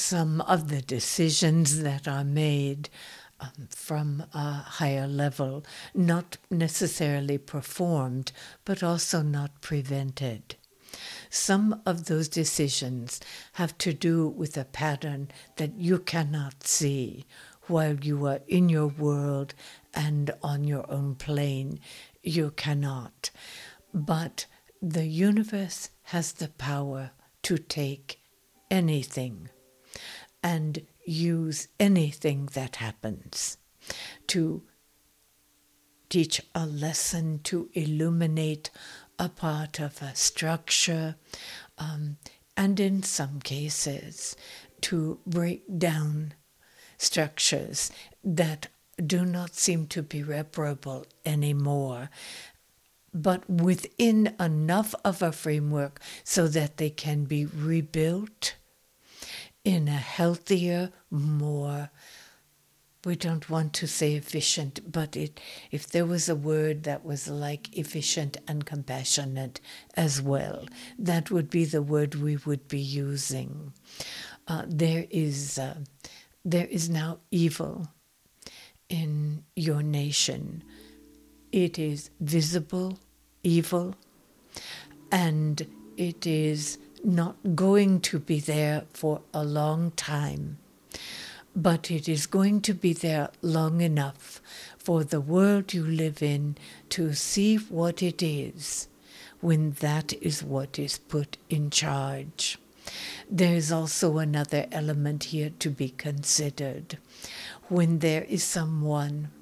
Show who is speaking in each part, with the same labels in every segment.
Speaker 1: some of the decisions that are made from a higher level, not necessarily performed, but also not prevented. Some of those decisions have to do with a pattern that you cannot see while you are in your world and on your own plane. You cannot. But the universe has the power to take anything and use anything that happens to teach a lesson, to illuminate a part of a structure, and in some cases to break down structures that do not seem to be reparable anymore, but within enough of a framework so that they can be rebuilt in a healthier, more, we don't want to say efficient, but if there was a word that was like efficient and compassionate as well, that would be the word we would be using. There is now evil in your nation. It is visible evil, and it is not going to be there for a long time. But it is going to be there long enough for the world you live in to see what it is when that is what is put in charge. There is also another element here to be considered. When there is someone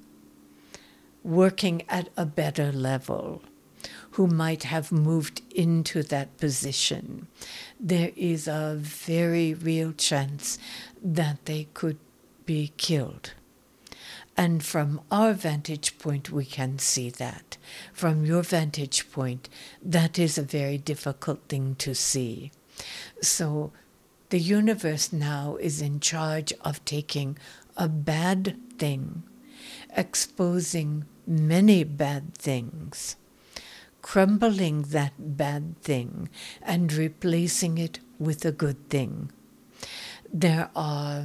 Speaker 1: working at a better level who might have moved into that position, there is a very real chance that they could be killed. And from our vantage point, we can see that. From your vantage point, that is a very difficult thing to see. So the universe now is in charge of taking a bad thing, exposing many bad things, crumbling that bad thing and replacing it with a good thing. There are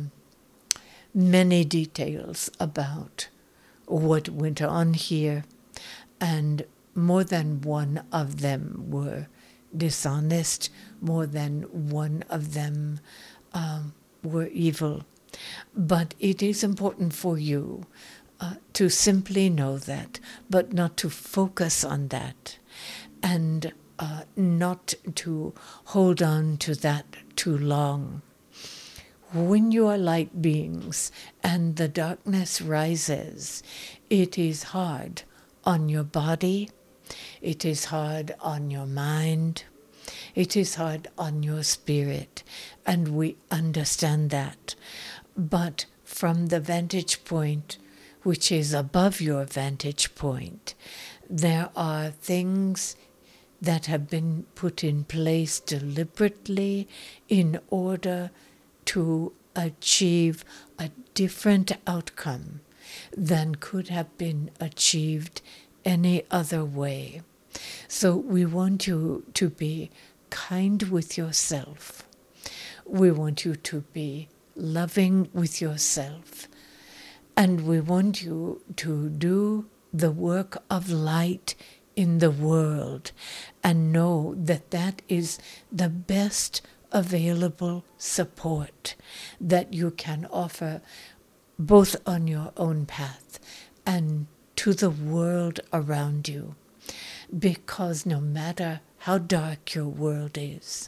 Speaker 1: many details about what went on here, and more than one of them were dishonest, more than one of them were evil. But it is important for you to simply know that, but not to focus on that, and not to hold on to that too long. When you are light beings and the darkness rises, it is hard on your body, it is hard on your mind, it is hard on your spirit, and we understand that. But from the vantage point which is above your vantage point, there are things that have been put in place deliberately in order to achieve a different outcome than could have been achieved any other way. So we want you to be kind with yourself. We want you to be loving with yourself. And we want you to do the work of light in the world and know that that is the best available support that you can offer both on your own path and to the world around you. Because no matter how dark your world is,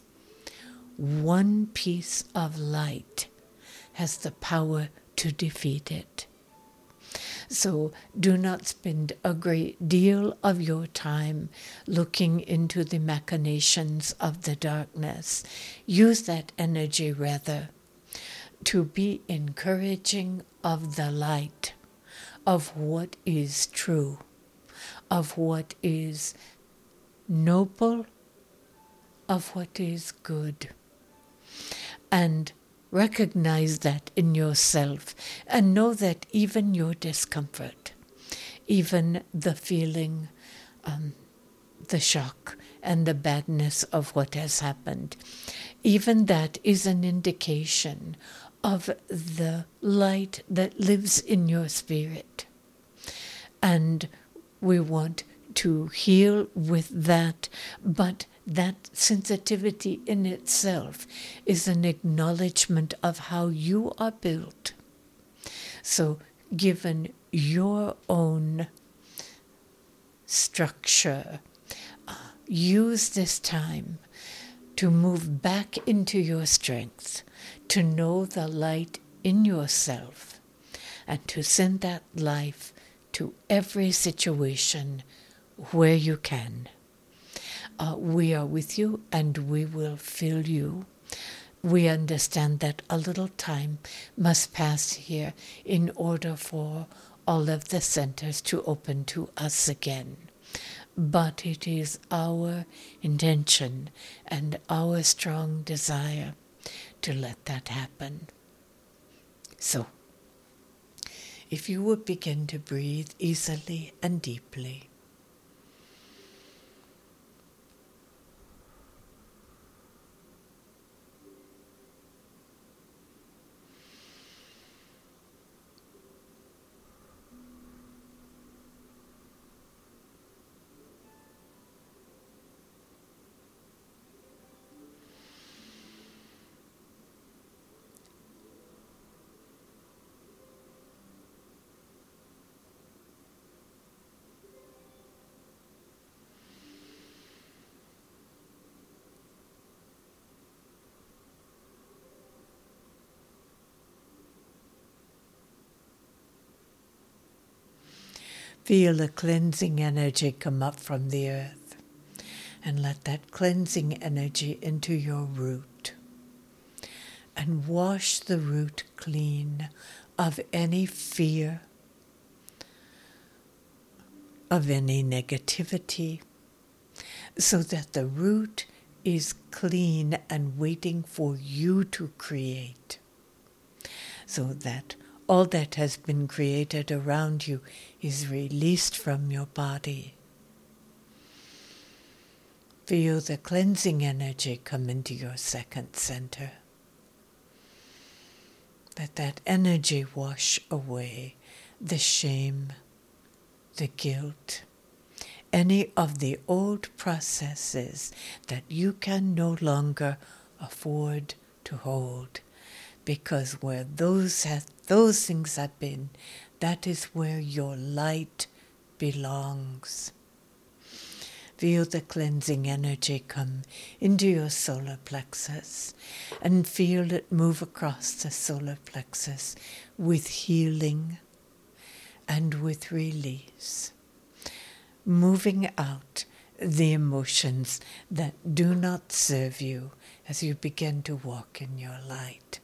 Speaker 1: one piece of light has the power to defeat it. So do not spend a great deal of your time looking into the machinations of the darkness. Use that energy rather to be encouraging of the light, of what is true, of what is noble, of what is good. And recognize that in yourself and know that even your discomfort, even the feeling, the shock and the badness of what has happened, even that is an indication of the light that lives in your spirit. And we want to heal with that, but that sensitivity in itself is an acknowledgement of how you are built. So, given your own structure, use this time to move back into your strength, to know the light in yourself, and to send that life to every situation where you can. We are with you and we will fill you. We understand that a little time must pass here in order for all of the centers to open to us again. But it is our intention and our strong desire to let that happen. So, if you would begin to breathe easily and deeply. Feel a cleansing energy come up from the earth, and let that cleansing energy into your root, and wash the root clean of any fear, of any negativity, so that the root is clean and waiting for you to create, so that all that has been created around you is released from your body. Feel the cleansing energy come into your second center. Let that energy wash away the shame, the guilt, any of the old processes that you can no longer afford to hold. Because where those things have been, that is where your light belongs. Feel the cleansing energy come into your solar plexus and feel it move across the solar plexus with healing and with release, moving out the emotions that do not serve you as you begin to walk in your light.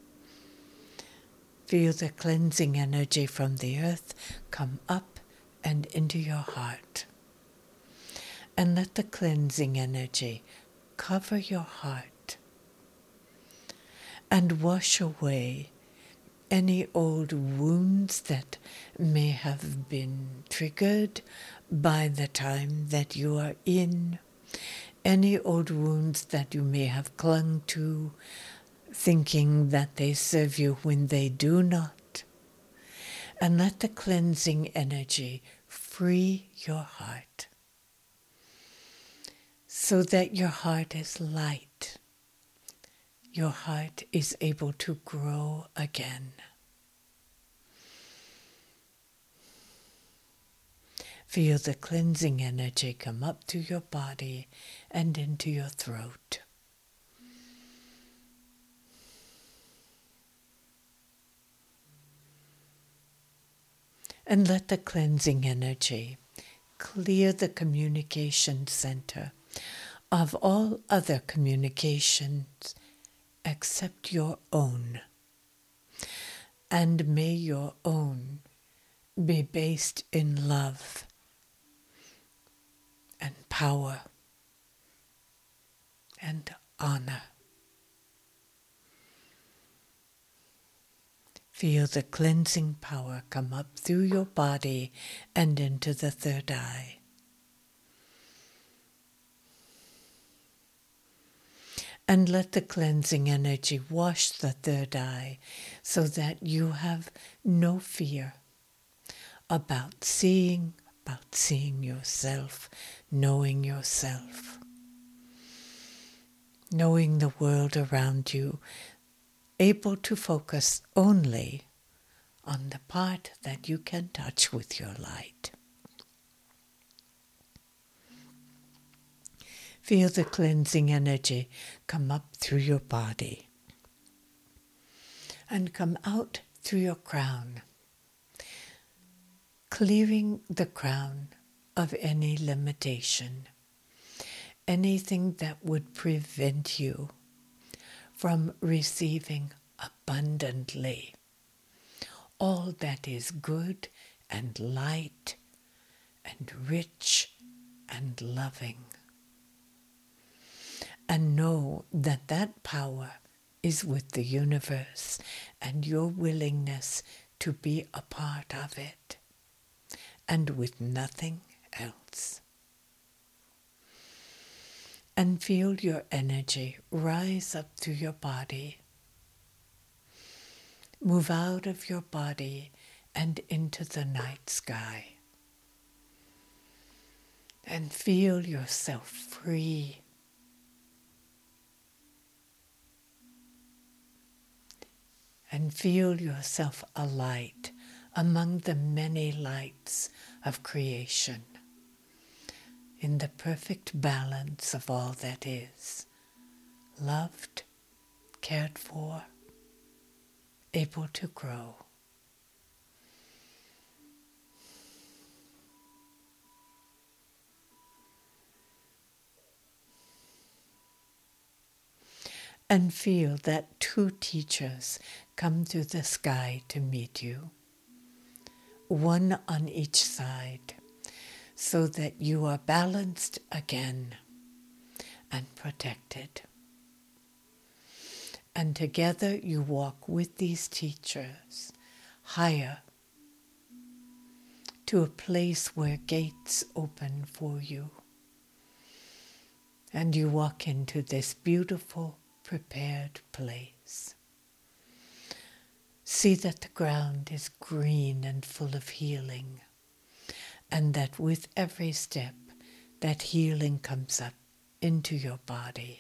Speaker 1: Feel the cleansing energy from the earth come up and into your heart. And let the cleansing energy cover your heart and wash away any old wounds that may have been triggered by the time that you are in, any old wounds that you may have clung to, thinking that they serve you when they do not. And let the cleansing energy free your heart, so that your heart is light. Your heart is able to grow again. Feel the cleansing energy come up to your body and into your throat. And let the cleansing energy clear the communication center of all other communications except your own. And may your own be based in love and power and honor. Feel the cleansing power come up through your body and into the third eye. And let the cleansing energy wash the third eye so that you have no fear about seeing yourself, knowing yourself, knowing the world around you, able to focus only on the part that you can touch with your light. Feel the cleansing energy come up through your body and come out through your crown, clearing the crown of any limitation, anything that would prevent you from receiving abundantly all that is good and light and rich and loving. And know that that power is with the universe and your willingness to be a part of it, and with nothing else. And feel your energy rise up through your body, move out of your body and into the night sky. And feel yourself free. And feel yourself a light among the many lights of creation, in the perfect balance of all that is, loved, cared for, able to grow. And feel that two teachers come through the sky to meet you, one on each side, so that you are balanced again and protected. And together you walk with these teachers higher to a place where gates open for you. And you walk into this beautiful, prepared place. See that the ground is green and full of healing, and that with every step, that healing comes up into your body.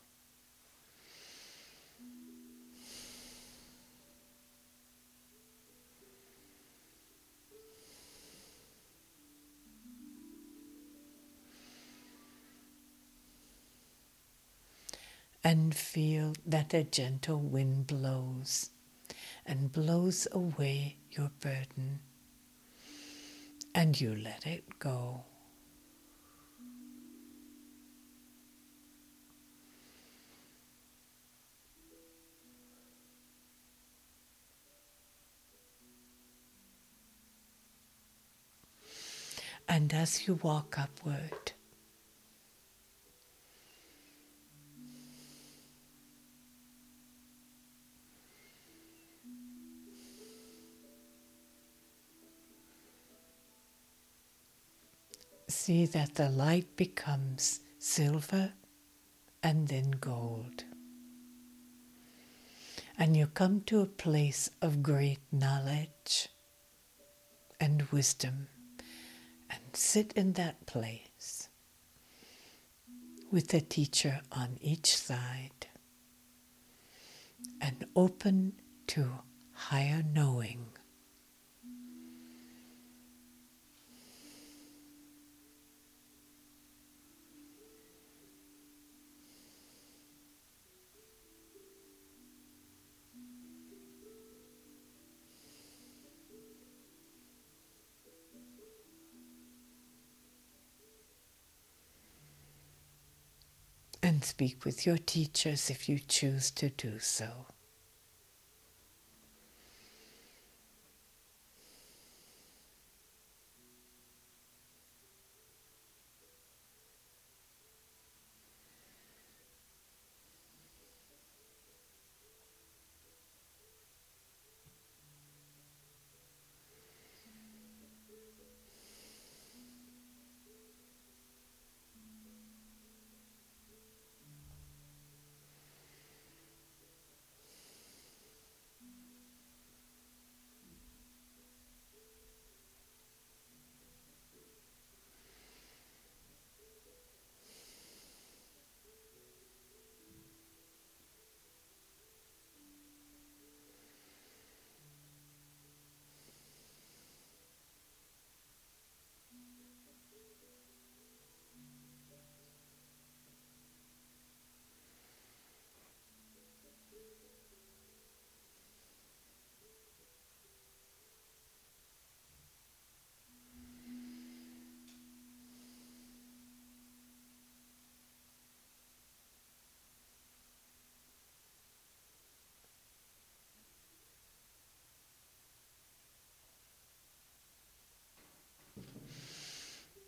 Speaker 1: And feel that a gentle wind blows and blows away your burden, and you let it go. And as you walk upward, see that the light becomes silver and then gold. And you come to a place of great knowledge and wisdom, and sit in that place with a teacher on each side and open to higher knowing. And speak with your teachers if you choose to do so.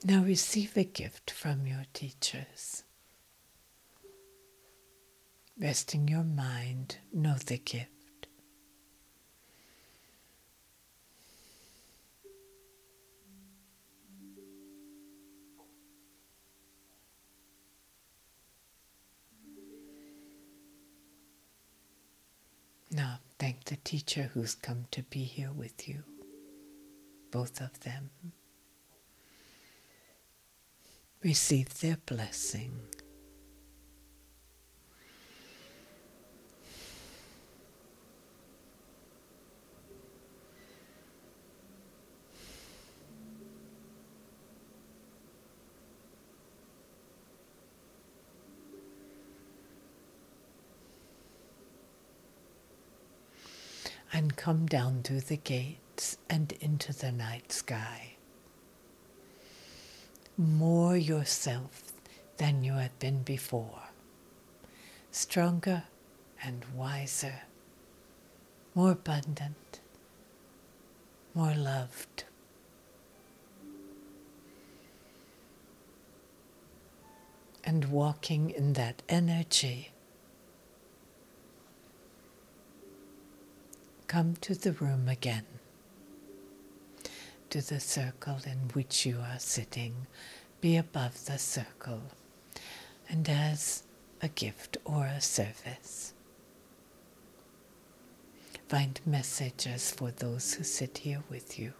Speaker 1: Now receive a gift from your teachers. Resting your mind, know the gift. Now thank the teacher who's come to be here with you, both of them. Receive their blessing. And come down through the gates and into the night sky. More yourself than you have been before. Stronger and wiser. More abundant. More loved. And walking in that energy. Come to the room again, to the circle in which you are sitting. Be above the circle, and as a gift or a service, find messages for those who sit here with you.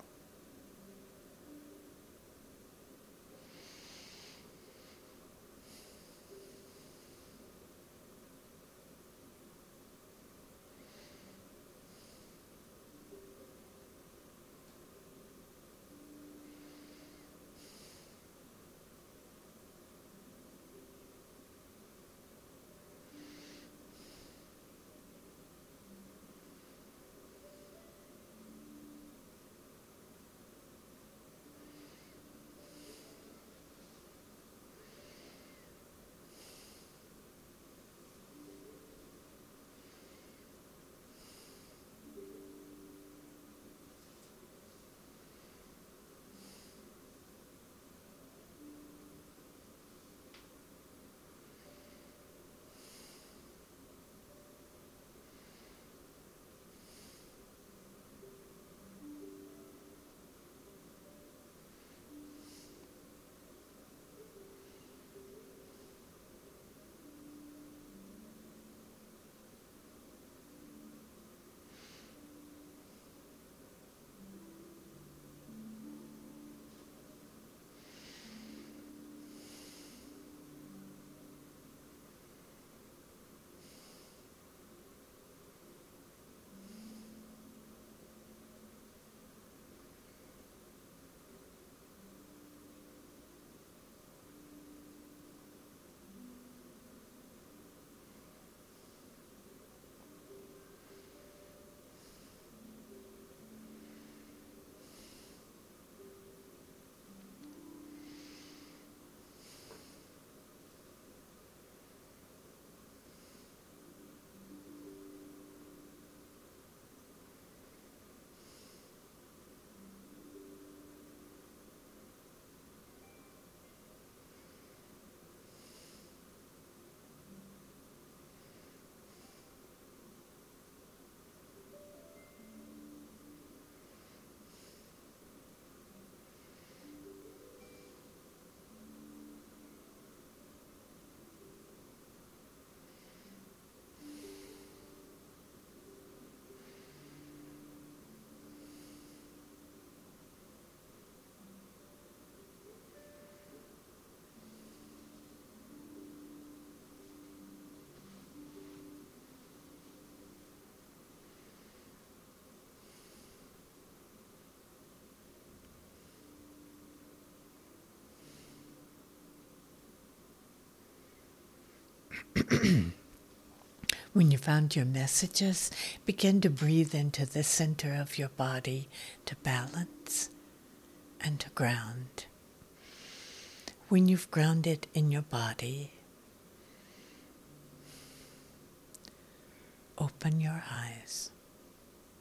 Speaker 1: When you found your messages, begin to breathe into the center of your body to balance and to ground. When you've grounded in your body, open your eyes.